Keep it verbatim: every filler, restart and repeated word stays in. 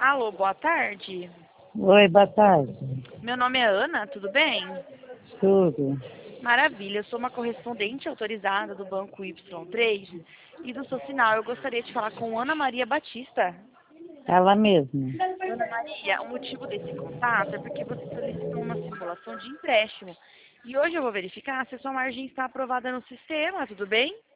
Alô, boa tarde. Oi, boa tarde. Meu nome é Ana, tudo bem? Tudo. Maravilha, eu sou uma correspondente autorizada do Banco Y três e do seu sinal eu gostaria de falar com Ana Maria Batista. Ela mesma. Ana Maria, o motivo desse contato é porque você solicitou uma simulação de empréstimo. E hoje eu vou verificar se a sua margem está aprovada no sistema, tudo bem?